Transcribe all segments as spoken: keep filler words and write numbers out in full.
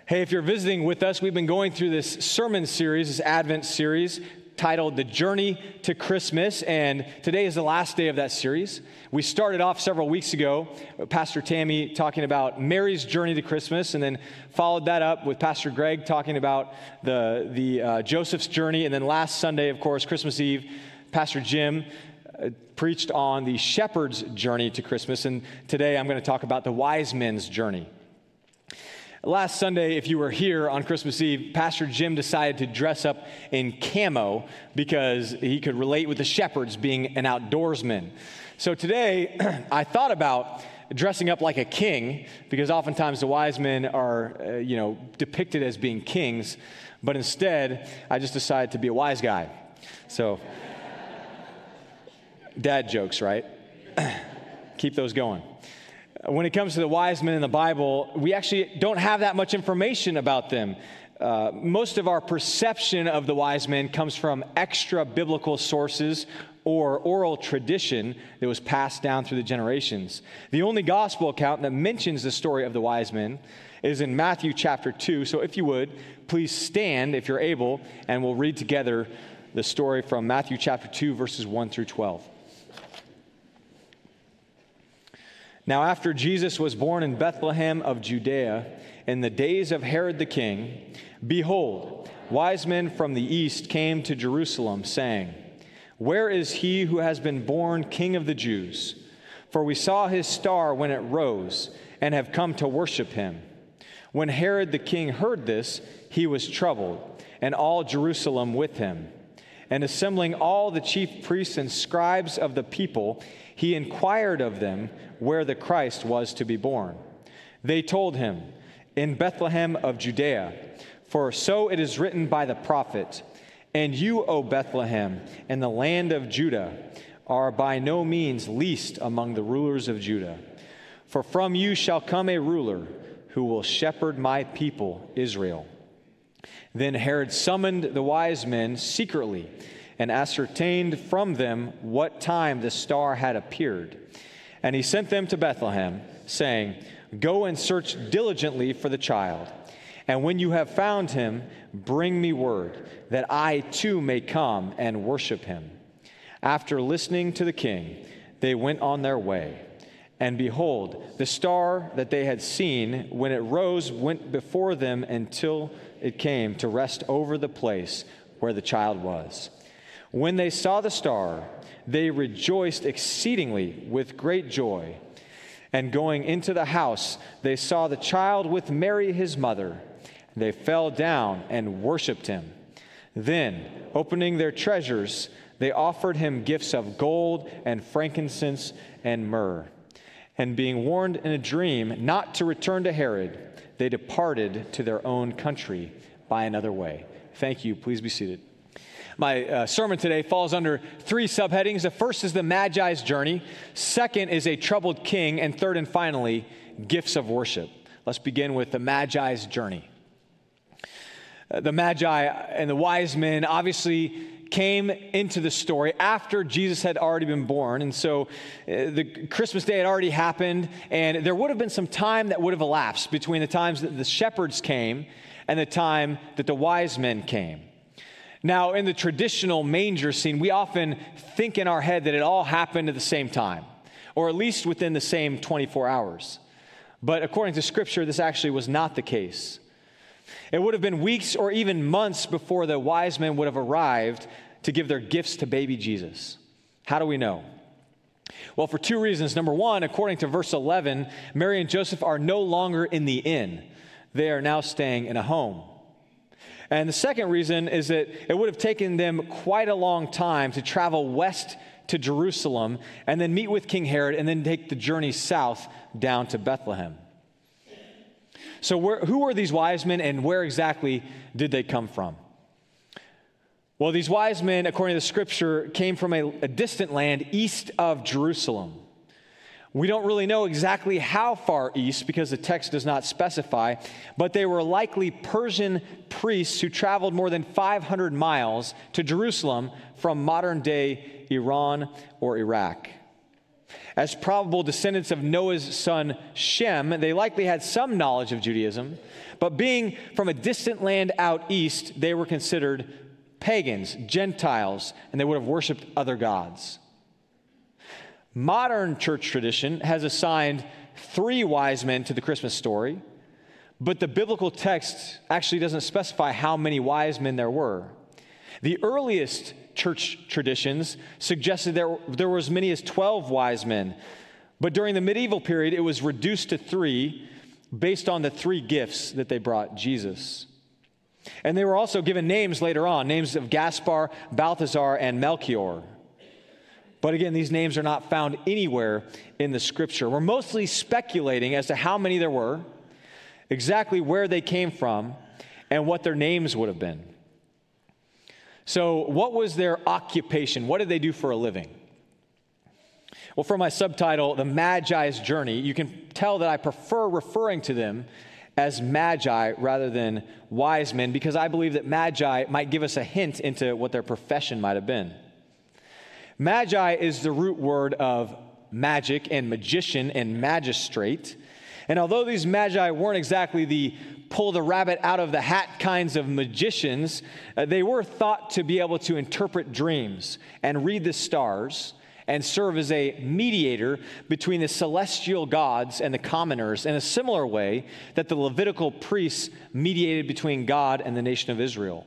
Hey, if you're visiting with us, we've been going through this sermon series, this Advent series, titled The Journey to Christmas, and today is the last day of that series. We started off several weeks ago, Pastor Tammy talking about Mary's journey to Christmas, and then followed that up with Pastor Greg talking about the, the uh, Joseph's journey, and then last Sunday, of course, Christmas Eve, Pastor Jim uh, preached on the shepherd's journey to Christmas, and today I'm going to talk about the wise men's journey. Last Sunday, if you were here on Christmas Eve, Pastor Jim decided to dress up in camo because he could relate with the shepherds being an outdoorsman. So today, I thought about dressing up like a king because oftentimes the wise men are, uh, you know, depicted as being kings, but instead, I just decided to be a wise guy. So, dad jokes, right? Keep those going. When it comes to the wise men in the Bible, we actually don't have that much information about them. Uh, most of our perception of the wise men comes from extra biblical sources or oral tradition that was passed down through the generations. The only gospel account that mentions the story of the wise men is in Matthew chapter two. So if you would, please stand if you're able, and we'll read together the story from Matthew chapter two, verses one through twelve. Now after Jesus was born in Bethlehem of Judea, in the days of Herod the king, behold, wise men from the east came to Jerusalem, saying, Where is he who has been born King of the Jews? For we saw his star when it rose, and have come to worship him. When Herod the king heard this, he was troubled, and all Jerusalem with him. And assembling all the chief priests and scribes of the people, he inquired of them where the Christ was to be born. They told him, In Bethlehem of Judea, for so it is written by the prophet, And you, O Bethlehem, in the land of Judah, are by no means least among the rulers of Judah. For from you shall come a ruler who will shepherd my people Israel. Then Herod summoned the wise men secretly and ascertained from them what time the star had appeared. And he sent them to Bethlehem, saying, Go and search diligently for the child. And when you have found him, bring me word, that I too may come and worship him. After listening to the king, they went on their way. And behold, the star that they had seen, when it rose, went before them until it came to rest over the place where the child was. When they saw the star, they rejoiced exceedingly with great joy. And going into the house, they saw the child with Mary his mother. They fell down and worshipped him. Then, opening their treasures, they offered him gifts of gold and frankincense and myrrh. And being warned in a dream not to return to Herod, they departed to their own country by another way. Thank you. Please be seated. My uh, sermon today falls under three subheadings. The first is the Magi's journey. Second is a troubled king. And third and finally, gifts of worship. Let's begin with the Magi's journey. Uh, the Magi and the wise men obviously came into the story after Jesus had already been born. And so uh, the Christmas day had already happened, and there would have been some time that would have elapsed between the times that the shepherds came and the time that the wise men came. Now, in the traditional manger scene, we often think in our head that it all happened at the same time, or at least within the same twenty-four hours. But according to Scripture, this actually was not the case. It would have been weeks or even months before the wise men would have arrived to give their gifts to baby Jesus. How do we know? Well, for two reasons. Number one, according to verse eleven, Mary and Joseph are no longer in the inn. They are now staying in a home. And the second reason is that it would have taken them quite a long time to travel west to Jerusalem and then meet with King Herod and then take the journey south down to Bethlehem. So where, who were these wise men and where exactly did they come from? Well, these wise men, according to the Scripture, came from a, a distant land east of Jerusalem. We don't really know exactly how far east because the text does not specify, but they were likely Persian priests who traveled more than five hundred miles to Jerusalem from modern-day Iran or Iraq. As probable descendants of Noah's son Shem, they likely had some knowledge of Judaism, but being from a distant land out east, they were considered pagans, Gentiles, and they would have worshiped other gods. Modern church tradition has assigned three wise men to the Christmas story, but the biblical text actually doesn't specify how many wise men there were. The earliest church traditions suggested there, there were as many as twelve wise men, but during the medieval period, it was reduced to three based on the three gifts that they brought Jesus. And they were also given names later on, names of Gaspar, Balthazar, and Melchior. But again, these names are not found anywhere in the scripture. We're mostly speculating as to how many there were, exactly where they came from, and what their names would have been. So, what was their occupation? What did they do for a living? Well, from my subtitle, The Magi's Journey, you can tell that I prefer referring to them as magi rather than wise men, because I believe that magi might give us a hint into what their profession might have been. Magi is the root word of magic and magician and magistrate. And although these magi weren't exactly the pull the rabbit out of the hat kinds of magicians, uh, they were thought to be able to interpret dreams and read the stars and serve as a mediator between the celestial gods and the commoners in a similar way that the Levitical priests mediated between God and the nation of Israel.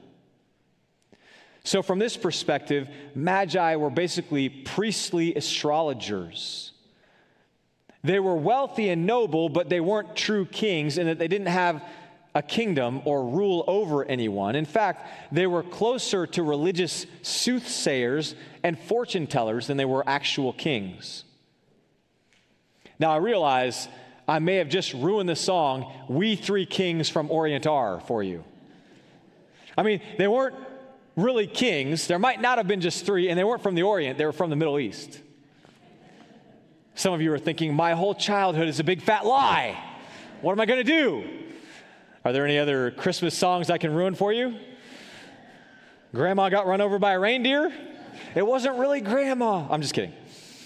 So from this perspective, magi were basically priestly astrologers. They were wealthy and noble, but they weren't true kings in that they didn't have a kingdom or rule over anyone. In fact, they were closer to religious soothsayers and fortune tellers than they were actual kings. Now, I realize I may have just ruined the song, "We Three Kings from Orient Are" for you. I mean, they weren't really kings. There might not have been just three, and they weren't from the Orient. They were from the Middle East. Some of you are thinking, my whole childhood is a big fat lie. What am I going to do? Are there any other Christmas songs I can ruin for you? Grandma got run over by a reindeer? It wasn't really Grandma. I'm just kidding.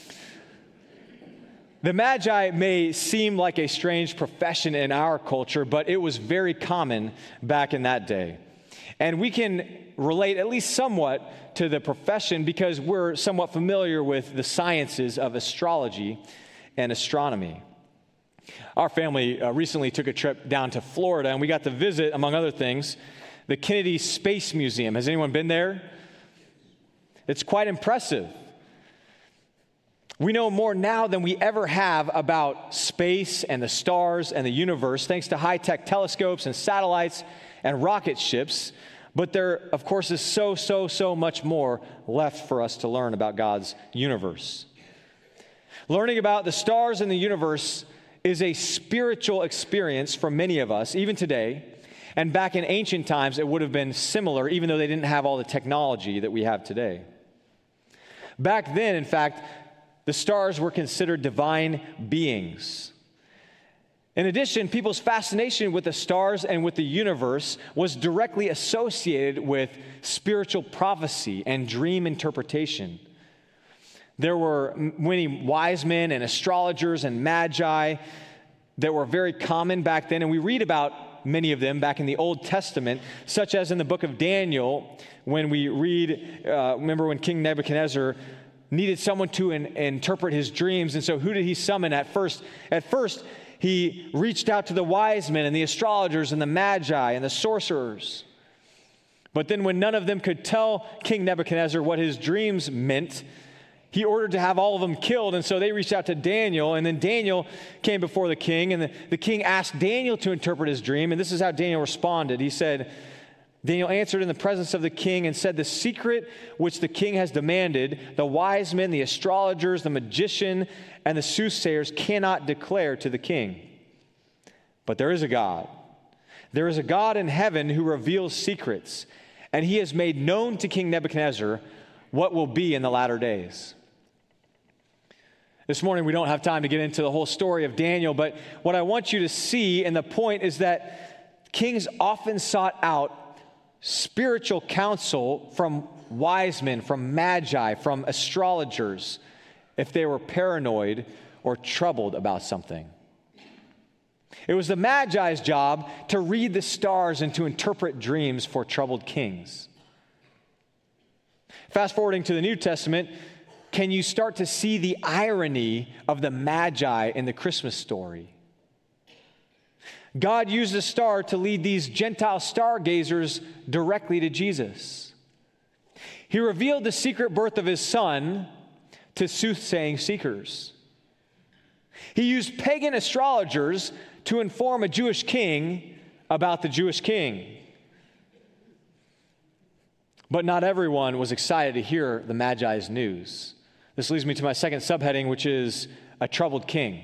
The Magi may seem like a strange profession in our culture, but it was very common back in that day. And we can relate at least somewhat to the profession because we're somewhat familiar with the sciences of astrology and astronomy. Our family uh, recently took a trip down to Florida, and we got to visit, among other things, the Kennedy Space Museum. Has anyone been there? It's quite impressive. We know more now than we ever have about space and the stars and the universe, thanks to high-tech telescopes and satellites and rocket ships. But there, of course, is so, so, so much more left for us to learn about God's universe. Learning about the stars and the universe is a spiritual experience for many of us, even today. And back in ancient times, it would have been similar, even though they didn't have all the technology that we have today. Back then, in fact, the stars were considered divine beings. In addition, people's fascination with the stars and with the universe was directly associated with spiritual prophecy and dream interpretation. There were many wise men and astrologers and magi that were very common back then, and we read about many of them back in the Old Testament, such as in the book of Daniel, when we read, uh, remember when King Nebuchadnezzar needed someone to in, interpret his dreams, and so who did he summon at first? At first, he reached out to the wise men and the astrologers and the magi and the sorcerers. But then when none of them could tell King Nebuchadnezzar what his dreams meant, he ordered to have all of them killed, and so they reached out to Daniel, and then Daniel came before the king, and the, the king asked Daniel to interpret his dream, and this is how Daniel responded. He said, Daniel answered in the presence of the king and said, "The secret which the king has demanded, the wise men, the astrologers, the magician, and the soothsayers cannot declare to the king. But there is a God. There is a God in heaven who reveals secrets, and he has made known to King Nebuchadnezzar what will be in the latter days." This morning, we don't have time to get into the whole story of Daniel, but what I want you to see, and the point is that kings often sought out spiritual counsel from wise men, from magi, from astrologers, if they were paranoid or troubled about something. It was the Magi's job to read the stars and to interpret dreams for troubled kings. Fast forwarding to the New Testament, can you start to see the irony of the Magi in the Christmas story? God used a star to lead these Gentile stargazers directly to Jesus. He revealed the secret birth of his son to soothsaying seekers. He used pagan astrologers to inform a Jewish king about the Jewish king. But not everyone was excited to hear the Magi's news. This leads me to my second subheading, which is a troubled king.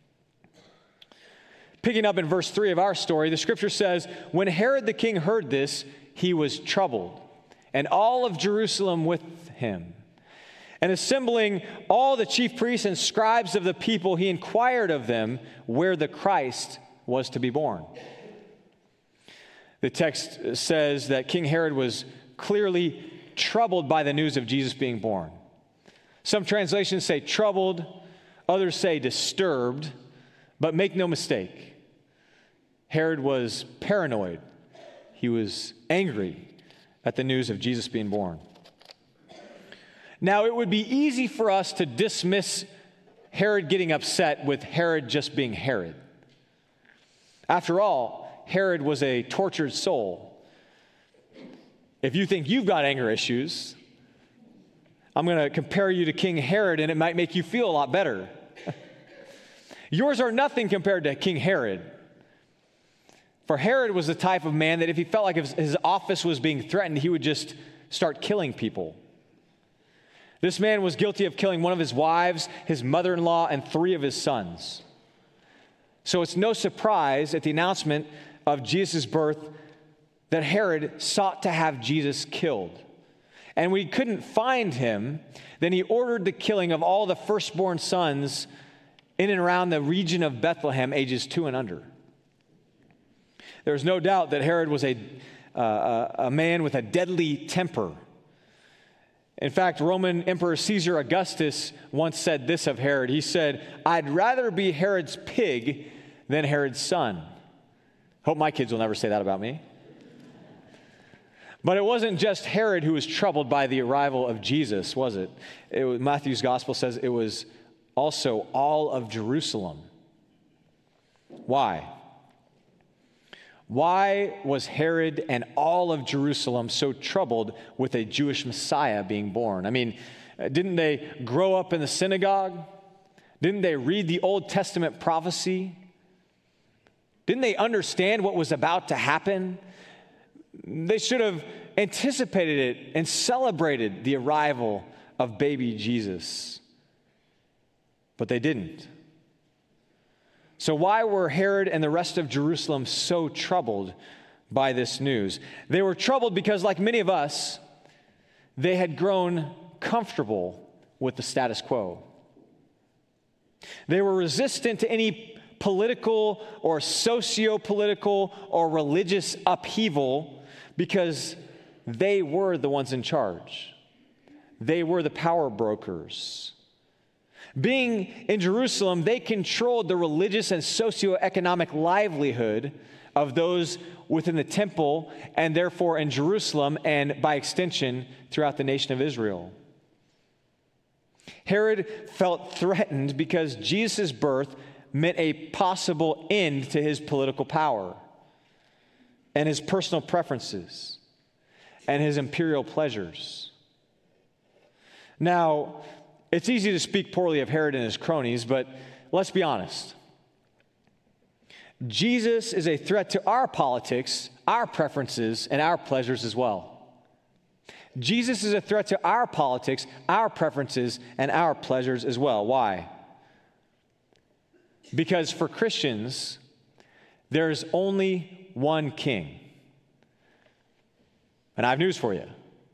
Picking up in verse three of our story, the scripture says, when Herod the king heard this, he was troubled, and all of Jerusalem with him. And assembling all the chief priests and scribes of the people, he inquired of them where the Christ was to be born. The text says that King Herod was clearly troubled by the news of Jesus being born. Some translations say troubled, others say disturbed, but make no mistake, Herod was paranoid. He was angry at the news of Jesus being born. Now, it would be easy for us to dismiss Herod getting upset with Herod just being Herod. After all, Herod was a tortured soul. If you think you've got anger issues, I'm going to compare you to King Herod, and it might make you feel a lot better. Yours are nothing compared to King Herod. For Herod was the type of man that if he felt like his office was being threatened, he would just start killing people. This man was guilty of killing one of his wives, his mother-in-law, and three of his sons. So it's no surprise at the announcement of Jesus' birth that Herod sought to have Jesus killed. And when he couldn't find him, then he ordered the killing of all the firstborn sons in and around the region of Bethlehem, ages two and under. There's no doubt that Herod was a, uh, a man with a deadly temper. In fact, Roman Emperor Caesar Augustus once said this of Herod. He said, "I'd rather be Herod's pig than Herod's son." Hope my kids will never say that about me. But it wasn't just Herod who was troubled by the arrival of Jesus, was it? It was, Matthew's gospel says it was also all of Jerusalem. Why? Why was Herod and all of Jerusalem so troubled with a Jewish Messiah being born? I mean, didn't they grow up in the synagogue? Didn't they read the Old Testament prophecy? Didn't they understand what was about to happen? They should have anticipated it and celebrated the arrival of baby Jesus. But they didn't. So why were Herod and the rest of Jerusalem so troubled by this news? They were troubled because, like many of us, they had grown comfortable with the status quo. They were resistant to any political or socio-political or religious upheaval because they were the ones in charge. They were the power brokers. Being in Jerusalem, they controlled the religious and socioeconomic livelihood of those within the temple and therefore in Jerusalem and by extension throughout the nation of Israel. Herod felt threatened because Jesus' birth meant a possible end to his political power and his personal preferences and his imperial pleasures. Now, it's easy to speak poorly of Herod and his cronies, but let's be honest. Jesus is a threat to our politics, our preferences, and our pleasures as well. Jesus is a threat to our politics, our preferences, and our pleasures as well. Why? Because for Christians, there's only one king. And I have news for you.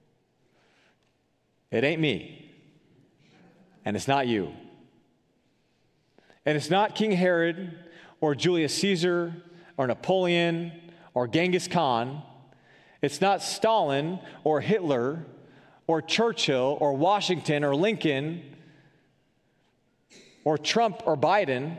It ain't me. And it's not you. And it's not King Herod or Julius Caesar or Napoleon or Genghis Khan. It's not Stalin or Hitler or Churchill or Washington or Lincoln. or Trump or Biden.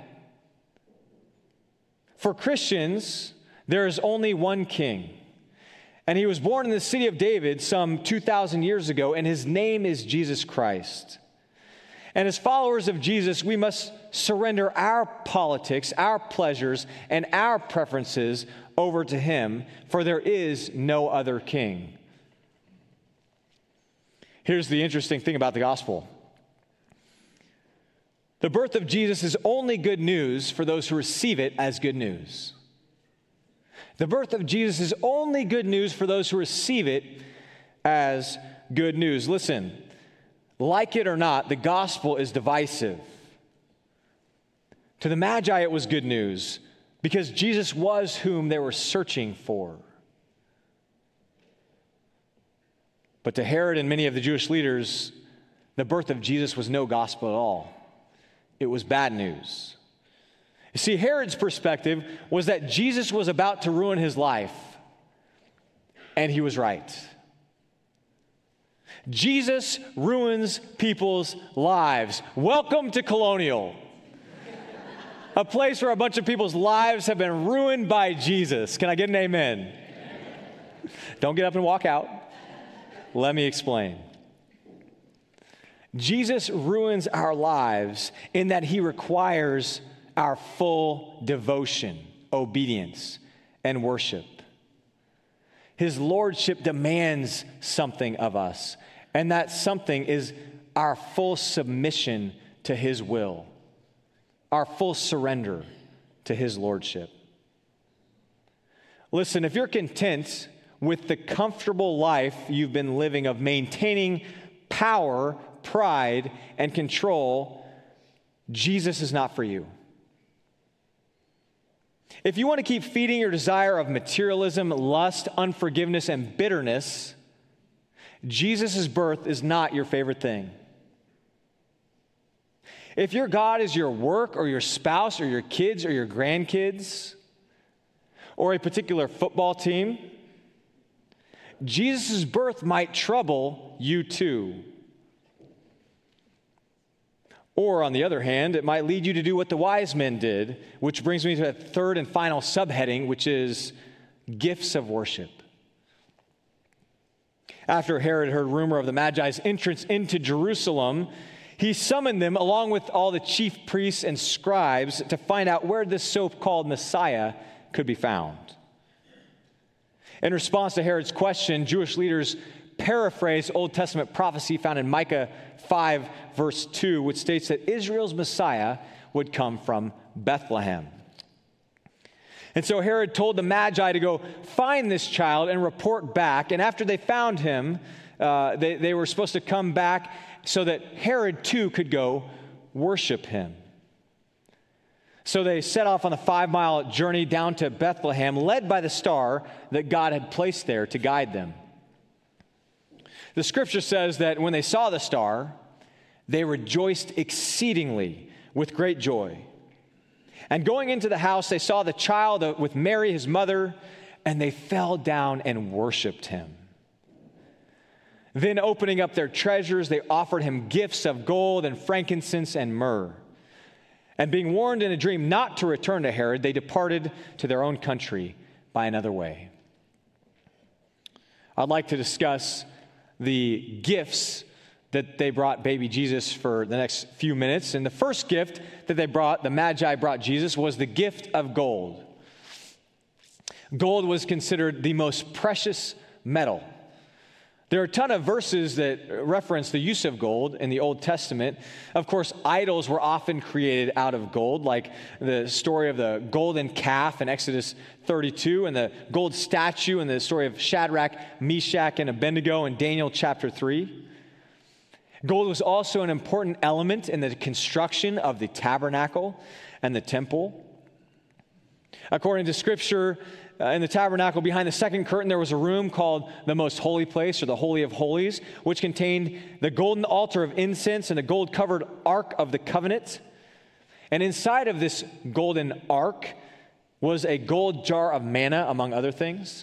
For Christians, there is only one king. And he was born in the city of David some two thousand years ago, and his name is Jesus Christ. And as followers of Jesus, we must surrender our politics, our pleasures, and our preferences over to him, for there is no other king. Here's the interesting thing about the gospel. The birth of Jesus is only good news for those who receive it as good news. The birth of Jesus is only good news for those who receive it as good news. Listen, like it or not, the gospel is divisive. To the Magi, it was good news because Jesus was whom they were searching for. But to Herod and many of the Jewish leaders, the birth of Jesus was no gospel at all. It was bad news. You see, Herod's perspective was that Jesus was about to ruin his life, and he was right. Jesus ruins people's lives. Welcome to Colonial, a place where a bunch of people's lives have been ruined by Jesus. Can I get an amen? Amen. Don't get up and walk out. Let me explain. Jesus ruins our lives in that he requires our full devotion, obedience, and worship. His lordship demands something of us, and that something is our full submission to his will, our full surrender to his lordship. Listen, if you're content with the comfortable life you've been living of maintaining power, pride, and control, Jesus is not for you. If you want to keep feeding your desire of materialism, lust, unforgiveness, and bitterness, Jesus' birth is not your favorite thing. If your God is your work or your spouse or your kids or your grandkids or a particular football team, Jesus' birth might trouble you too. Or, on the other hand, it might lead you to do what the wise men did, which brings me to a third and final subheading, which is gifts of worship. After Herod heard rumor of the Magi's entrance into Jerusalem, he summoned them along with all the chief priests and scribes to find out where this so-called Messiah could be found. In response to Herod's question, Jewish leaders paraphrase Old Testament prophecy found in Micah five, verse two, which states that Israel's Messiah would come from Bethlehem. And so Herod told the Magi to go find this child and report back. And after they found him, uh, they, they were supposed to come back so that Herod too could go worship him. So they set off on a five-mile journey down to Bethlehem, led by the star that God had placed there to guide them. The scripture says that when they saw the star, they rejoiced exceedingly with great joy. And going into the house, they saw the child with Mary, his mother, and they fell down and worshiped him. Then opening up their treasures, they offered him gifts of gold and frankincense and myrrh. And being warned in a dream not to return to Herod, they departed to their own country by another way. I'd like to discuss the gifts that they brought baby Jesus for the next few minutes. And the first gift that they brought, the Magi brought Jesus, was the gift of gold. Gold was considered the most precious metal. There are a ton of verses that reference the use of gold in the Old Testament. Of course, idols were often created out of gold, like the story of the golden calf in Exodus thirty-two and the gold statue in the story of Shadrach, Meshach, and Abednego in Daniel chapter three. Gold was also an important element in the construction of the tabernacle and the temple. According to Scripture, Uh, in the tabernacle, behind the second curtain, there was a room called the Most Holy Place, or the Holy of Holies, which contained the golden altar of incense and the gold-covered Ark of the Covenant. And inside of this golden ark was a gold jar of manna, among other things.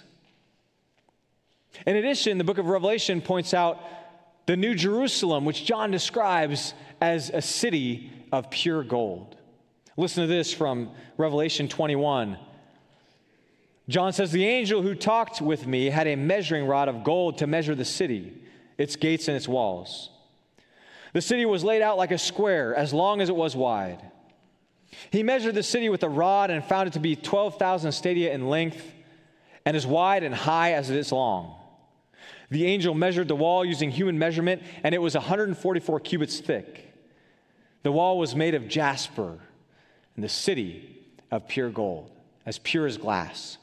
In addition, the book of Revelation points out the New Jerusalem, which John describes as a city of pure gold. Listen to this from Revelation twenty-one. John says, the angel who talked with me had a measuring rod of gold to measure the city, its gates and its walls. The city was laid out like a square, as long as it was wide. He measured the city with a rod and found it to be twelve thousand stadia in length and as wide and high as it is long. The angel measured the wall using human measurement, and it was one hundred forty-four cubits thick. The wall was made of jasper, and the city of pure gold, as pure as glass.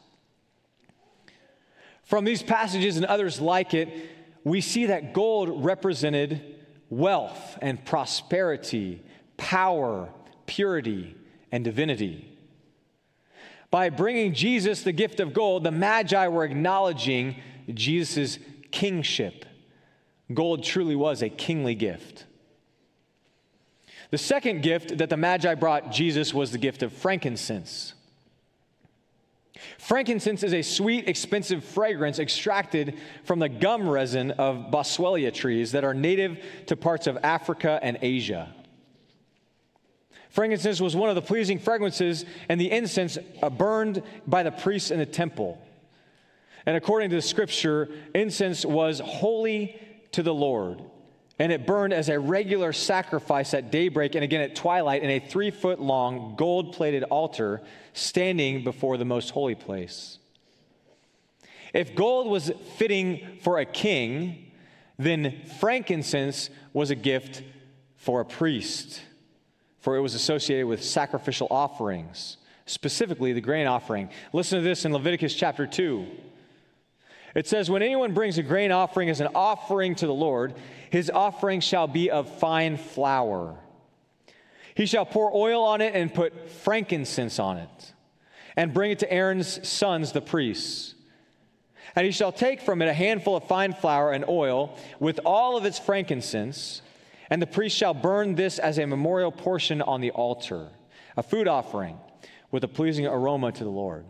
From these passages and others like it, we see that gold represented wealth and prosperity, power, purity, and divinity. By bringing Jesus the gift of gold, the Magi were acknowledging Jesus' kingship. Gold truly was a kingly gift. The second gift that the Magi brought Jesus was the gift of frankincense. Frankincense is a sweet, expensive fragrance extracted from the gum resin of boswellia trees that are native to parts of Africa and Asia. Frankincense was one of the pleasing fragrances, and the incense uh, burned by the priests in the temple. And according to the scripture, incense was holy to the Lord, and it burned as a regular sacrifice at daybreak and again at twilight in a three-foot-long gold-plated altar standing before the most holy place. If gold was fitting for a king, then frankincense was a gift for a priest, for it was associated with sacrificial offerings, specifically the grain offering. Listen to this in Leviticus chapter two. It says, when anyone brings a grain offering as an offering to the Lord, his offering shall be of fine flour. He shall pour oil on it and put frankincense on it, and bring it to Aaron's sons, the priests. And he shall take from it a handful of fine flour and oil with all of its frankincense, and the priest shall burn this as a memorial portion on the altar, a food offering with a pleasing aroma to the Lord.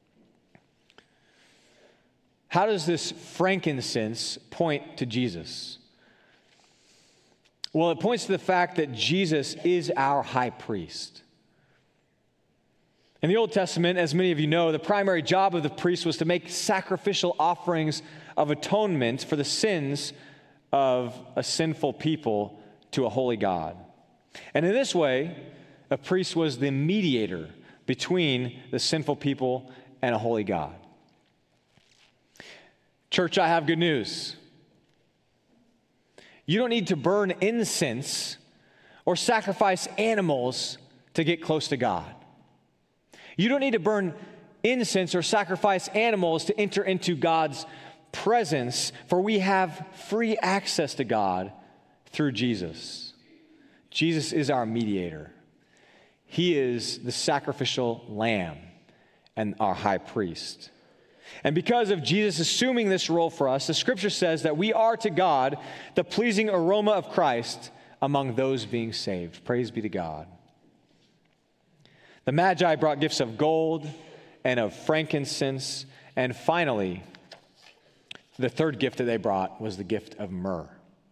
How does this frankincense point to Jesus? Well, it points to the fact that Jesus is our high priest. In the Old Testament, as many of you know, the primary job of the priest was to make sacrificial offerings of atonement for the sins of a sinful people to a holy God. And in this way, a priest was the mediator between the sinful people and a holy God. Church, I have good news. You don't need to burn incense or sacrifice animals to get close to God. You don't need to burn incense or sacrifice animals to enter into God's presence, for we have free access to God through Jesus. Jesus is our mediator. He is the sacrificial lamb and our high priest. And because of Jesus assuming this role for us, the scripture says that we are to God the pleasing aroma of Christ among those being saved. Praise be to God. The Magi brought gifts of gold and of frankincense, and finally, the third gift that they brought was the gift of myrrh.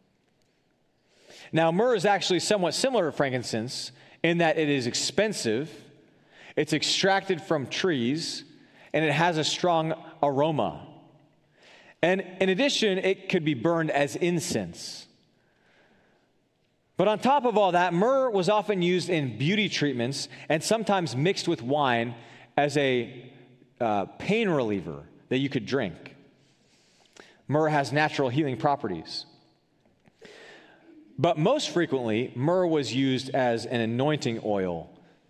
Now, myrrh is actually somewhat similar to frankincense in that it is expensive, it's extracted from trees, and it has a strong aroma. And in addition, it could be burned as incense. But on top of all that, myrrh was often used in beauty treatments and sometimes mixed with wine as a uh, pain reliever that you could drink. Myrrh has natural healing properties. But most frequently, myrrh was used as an anointing oil.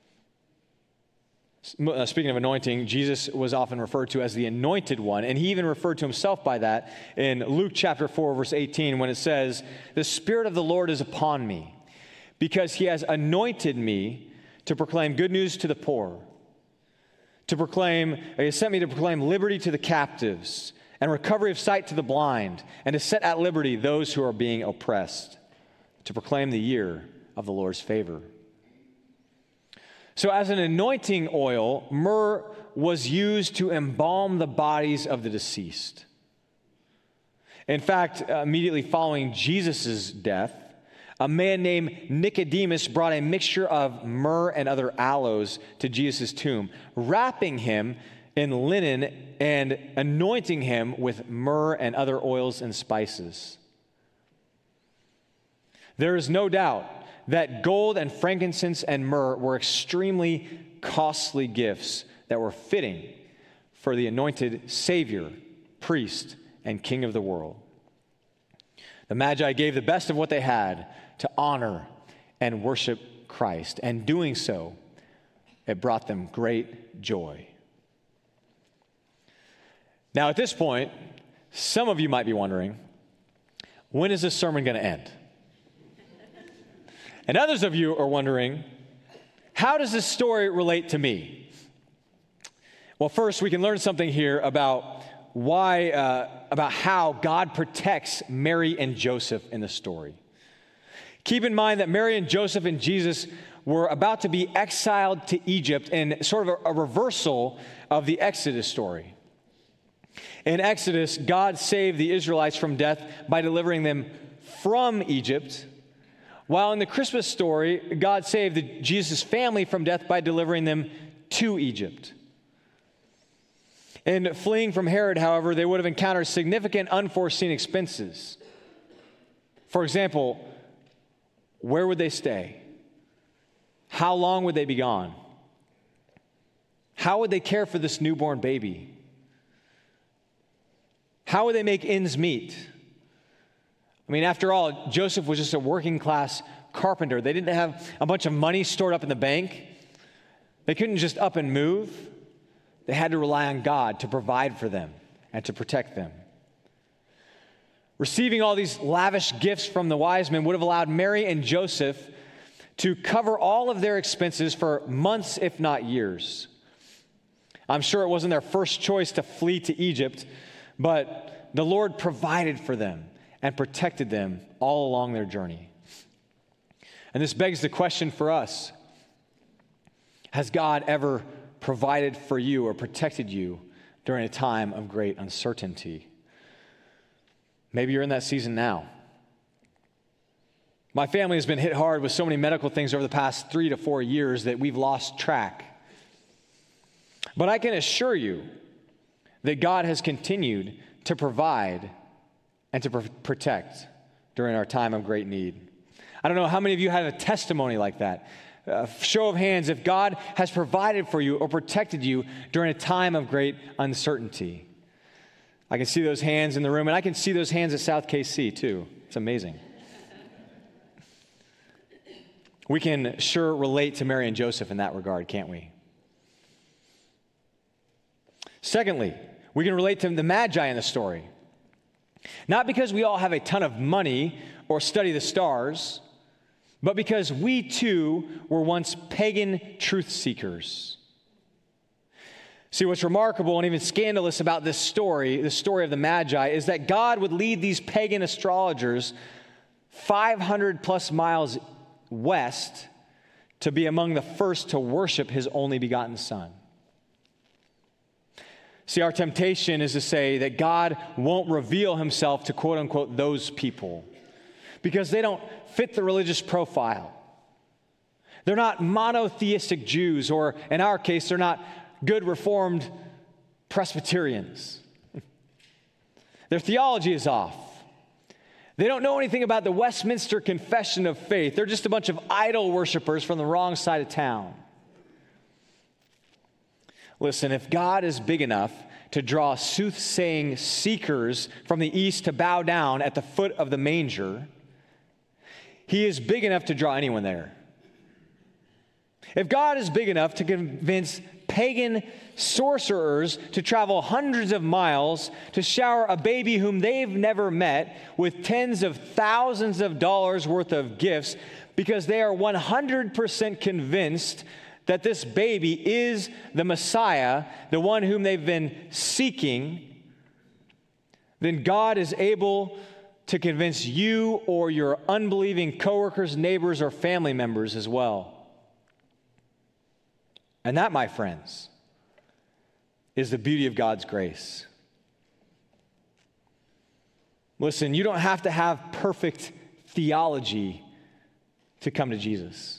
Speaking of anointing, Jesus was often referred to as the anointed one, and he even referred to himself by that in Luke chapter four, verse eighteen, when it says, "The Spirit of the Lord is upon me, because he has anointed me to proclaim good news to the poor, to proclaim, he has sent me to proclaim liberty to the captives, and recovery of sight to the blind, and to set at liberty those who are being oppressed, to proclaim the year of the Lord's favor." So as an anointing oil, myrrh was used to embalm the bodies of the deceased. In fact, immediately following Jesus' death, a man named Nicodemus brought a mixture of myrrh and other aloes to Jesus' tomb, wrapping him in linen and anointing him with myrrh and other oils and spices. There is no doubt that gold and frankincense and myrrh were extremely costly gifts that were fitting for the anointed Savior, priest, and King of the world. The Magi gave the best of what they had to honor and worship Christ, and doing so, it brought them great joy. Now, at this point, some of you might be wondering, when is this sermon going to end? And others of you are wondering, how does this story relate to me? Well, first, we can learn something here about why, uh, about how God protects Mary and Joseph in the story. Keep in mind that Mary and Joseph and Jesus were about to be exiled to Egypt in sort of a, a reversal of the Exodus story. In Exodus, God saved the Israelites from death by delivering them from Egypt, while in the Christmas story, God saved the, Jesus' family from death by delivering them to Egypt. In fleeing from Herod, however, they would have encountered significant unforeseen expenses. For example, where would they stay? How long would they be gone? How would they care for this newborn baby? How would they make ends meet? I mean, after all, Joseph was just a working class carpenter. They didn't have a bunch of money stored up in the bank. They couldn't just up and move. They had to rely on God to provide for them and to protect them. Receiving all these lavish gifts from the wise men would have allowed Mary and Joseph to cover all of their expenses for months, if not years. I'm sure it wasn't their first choice to flee to Egypt, but the Lord provided for them and protected them all along their journey. And this begs the question for us: has God ever provided for you or protected you during a time of great uncertainty? Maybe you're in that season now. My family has been hit hard with so many medical things over the past three to four years that we've lost track. But I can assure you that God has continued to provide and to pr- protect during our time of great need. I don't know how many of you had a testimony like that. Uh, show of hands if God has provided for you or protected you during a time of great uncertainty. I can see those hands in the room, and I can see those hands at South K C too. It's amazing. We can sure relate to Mary and Joseph in that regard, can't we? Secondly, we can relate to the Magi in the story. Not because we all have a ton of money or study the stars, but because we too were once pagan truth seekers. See, what's remarkable and even scandalous about this story, the story of the Magi, is that God would lead these pagan astrologers five hundred plus miles west to be among the first to worship his only begotten Son. See, our temptation is to say that God won't reveal himself to quote unquote those people because they don't fit the religious profile. They're not monotheistic Jews, or in our case, they're not good Reformed Presbyterians. Their theology is off. They don't know anything about the Westminster Confession of Faith. They're just a bunch of idol worshipers from the wrong side of town. Listen, if God is big enough to draw soothsaying seekers from the east to bow down at the foot of the manger, he is big enough to draw anyone there. If God is big enough to convince pagan sorcerers to travel hundreds of miles to shower a baby whom they've never met with tens of thousands of dollars worth of gifts because they are one hundred percent convinced that this baby is the Messiah, the one whom they've been seeking, then God is able to convince you or your unbelieving coworkers, neighbors, or family members as well. And that, my friends, is the beauty of God's grace. Listen, you don't have to have perfect theology to come to Jesus.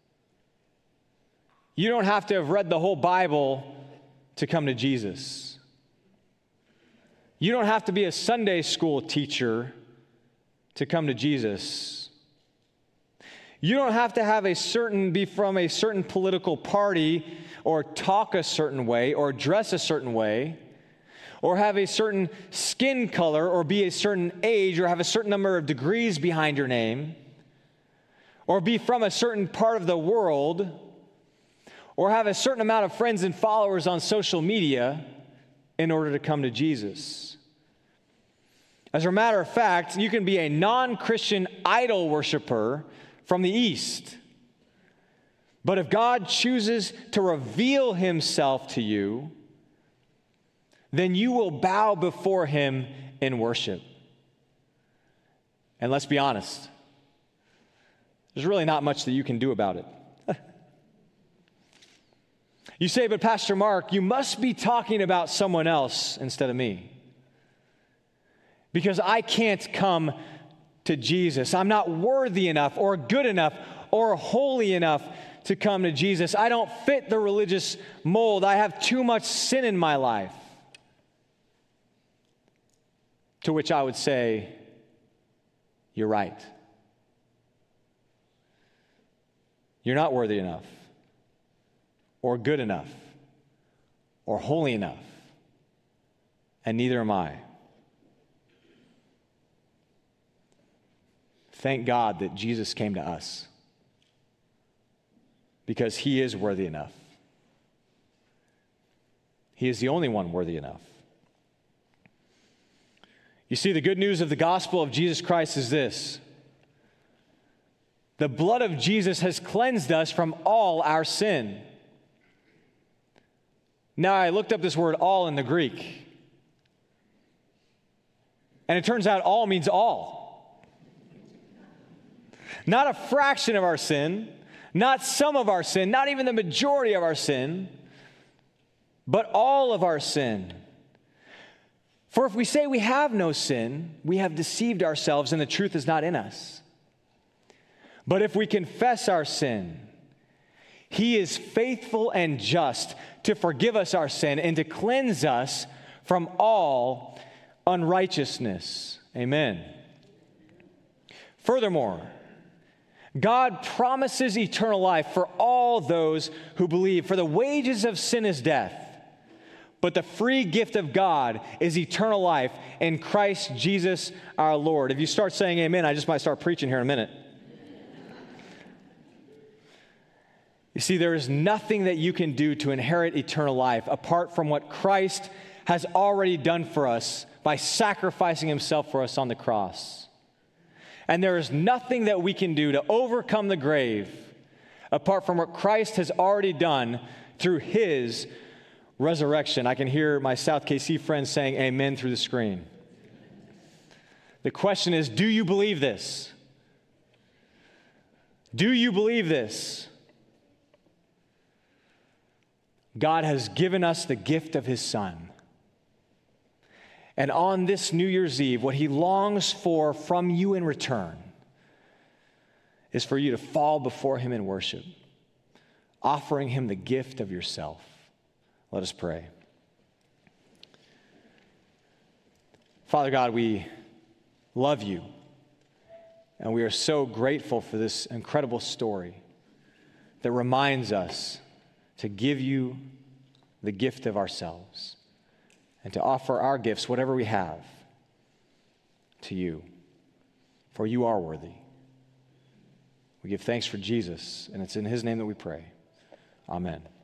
You don't have to have read the whole Bible to come to Jesus. You don't have to be a Sunday school teacher to come to Jesus. You don't have to have a certain, be from a certain political party or talk a certain way or dress a certain way or have a certain skin color or be a certain age or have a certain number of degrees behind your name or be from a certain part of the world or have a certain amount of friends and followers on social media in order to come to Jesus. As a matter of fact, you can be a non-Christian idol worshiper from the East. But if God chooses to reveal himself to you, then you will bow before him in worship. And let's be honest, there's really not much that you can do about it. You say, but Pastor Mark, you must be talking about someone else instead of me. Because I can't come to Jesus. I'm not worthy enough or good enough or holy enough to come to Jesus. I don't fit the religious mold. I have too much sin in my life. To which I would say, you're right. You're not worthy enough, or good enough, or holy enough, and neither am I. Thank God that Jesus came to us, because he is worthy enough. He is the only one worthy enough. You see, the good news of the gospel of Jesus Christ is this: the blood of Jesus has cleansed us from all our sin. Now, I looked up this word all in the Greek, and it turns out all means all. Not a fraction of our sin, not some of our sin, not even the majority of our sin, but all of our sin. For if we say we have no sin, we have deceived ourselves and the truth is not in us. But if we confess our sin, he is faithful and just to forgive us our sin and to cleanse us from all unrighteousness. Amen. Furthermore, God promises eternal life for all those who believe. For the wages of sin is death, but the free gift of God is eternal life in Christ Jesus our Lord. If you start saying amen, I just might start preaching here in a minute. You see, there is nothing that you can do to inherit eternal life apart from what Christ has already done for us by sacrificing himself for us on the cross. And there is nothing that we can do to overcome the grave apart from what Christ has already done through his resurrection. I can hear my South K C friends saying amen through the screen. The question is, do you believe this? Do you believe this? God has given us the gift of his Son. And on this New Year's Eve, what he longs for from you in return is for you to fall before him in worship, offering him the gift of yourself. Let us pray. Father God, we love you, and we are so grateful for this incredible story that reminds us to give you the gift of ourselves and to offer our gifts, whatever we have, to you, for you are worthy. We give thanks for Jesus, and it's in his name that we pray. Amen.